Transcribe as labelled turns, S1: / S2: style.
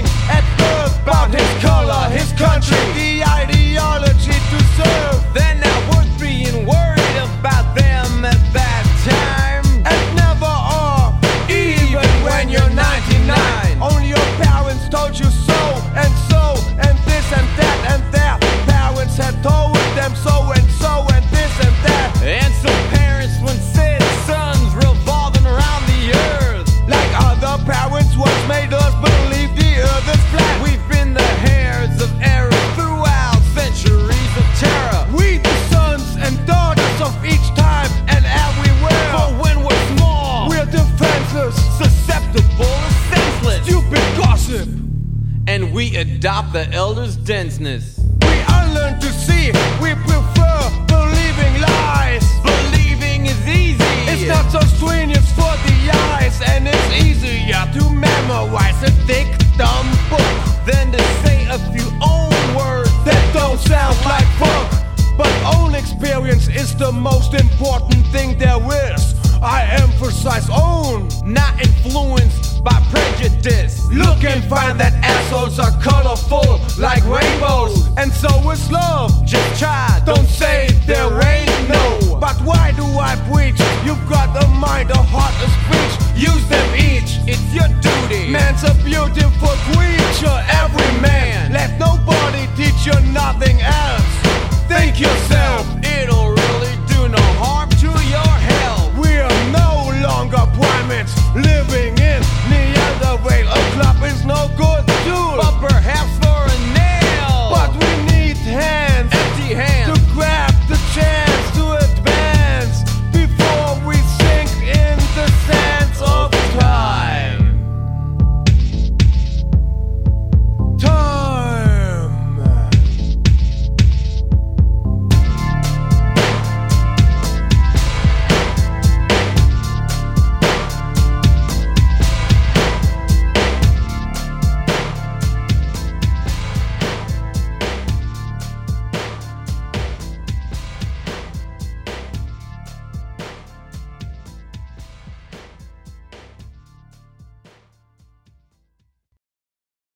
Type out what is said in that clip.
S1: at birth about his color, his country, the ideology to serve.
S2: They're not worth being worried about them at that time.
S1: And never are, even when you're 99. Only your parents told you so, and this and that, and their parents had told them so, and this and that.
S2: And some parents once said sun's revolving around the earth.
S1: Like other parents once made us believe the earth is flat.
S2: We've been the heirs of error throughout centuries of terror.
S1: We the sons and daughters of each time and everywhere.
S2: But when we're small,
S1: We're defenseless,
S2: susceptible and senseless,
S1: stupid gossip.
S2: and we adopt the elders' denseness.
S1: We unlearn to see, we prefer believing lies.
S2: Believing is easy.
S1: It's not so strenuous for the eyes, and it's easier to memorize a thick, dumb book
S2: Then to say a few own words
S1: that don't sound like funk. But own experience is the most important thing there is. I emphasize own.
S2: not influenced by prejudice.
S1: Look and find that assholes are colorful like rainbows, and so is love.
S2: Just try,
S1: Don't say there ain't no. But why do I preach? You've got a mind, a heart, a speech. Use them each.
S2: It's your duty.
S1: Man's a beautiful creature, every man. Let nobody teach you nothing else. Think yourself.